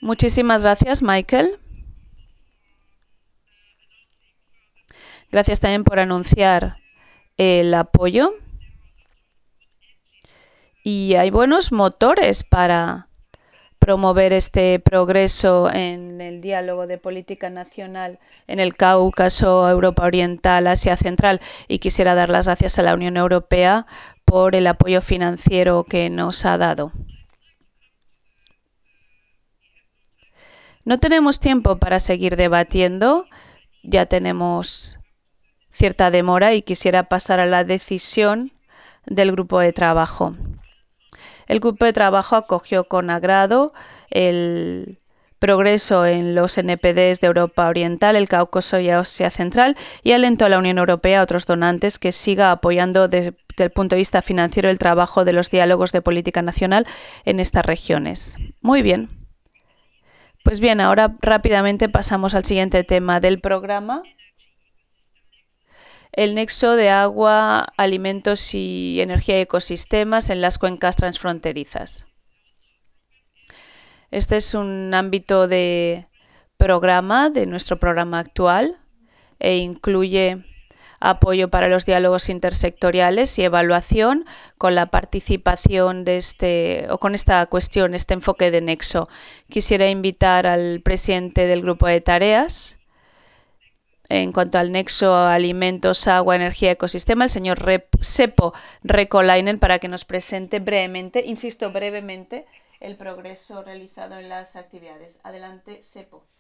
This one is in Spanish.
Muchísimas gracias, Michael. Gracias también por anunciar el apoyo. Y hay buenos motores para promover este progreso en el diálogo de política nacional en el Cáucaso, Europa Oriental, Asia Central, y quisiera dar las gracias a la Unión Europea por el apoyo financiero que nos ha dado. No tenemos tiempo para seguir debatiendo, ya tenemos cierta demora y quisiera pasar a la decisión del grupo de trabajo. El grupo de trabajo acogió con agrado el progreso en los NPDs de Europa Oriental, el Cáucaso y Asia Central y alentó a la Unión Europea y a otros donantes que siga apoyando desde el punto de vista financiero el trabajo de los diálogos de política nacional en estas regiones. Muy bien. Pues bien, ahora rápidamente pasamos al siguiente tema del programa. El nexo de agua, alimentos y energía y ecosistemas en las cuencas transfronterizas. Este es un ámbito de programa de nuestro programa actual e incluye apoyo para los diálogos intersectoriales y evaluación con la participación de con esta cuestión, este enfoque de nexo. Quisiera invitar al presidente del grupo de tareas en cuanto al nexo alimentos, agua, energía, ecosistema, el señor Seppo Rekolainen, para que nos presente brevemente, insisto, brevemente, el progreso realizado en las actividades. Adelante, Seppo.